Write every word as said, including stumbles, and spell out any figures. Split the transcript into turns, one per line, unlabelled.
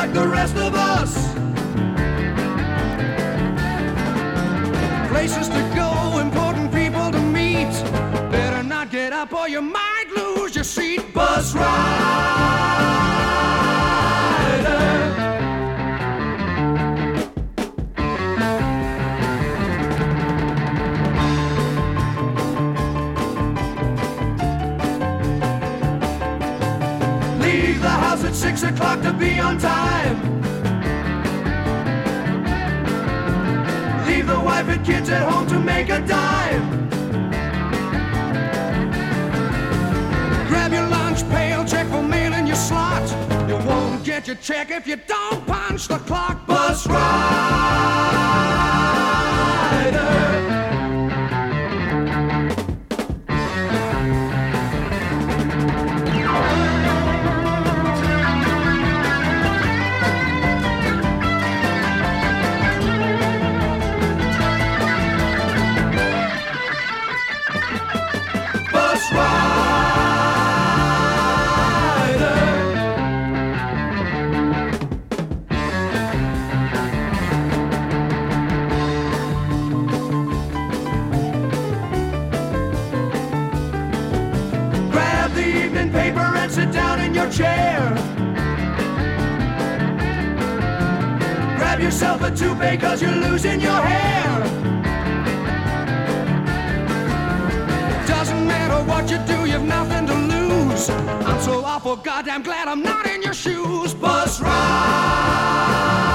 like the rest of us. Places to go, important people to meet. Better not get up or you might lose your seat. Bus rider. Leave the house at six o'clock to be on time. Leave the wife and kids at home to make a dime. Grab your lunch pail, check for mail in your slot. You won't get your check if you don't punch the clock. Bus rider. Sit down in your chair. Grab yourself a toupee cause you're losing your hair. Doesn't matter what you do, you've nothing to lose. I'm so awful goddamn glad I'm not in your shoes. Bus ride.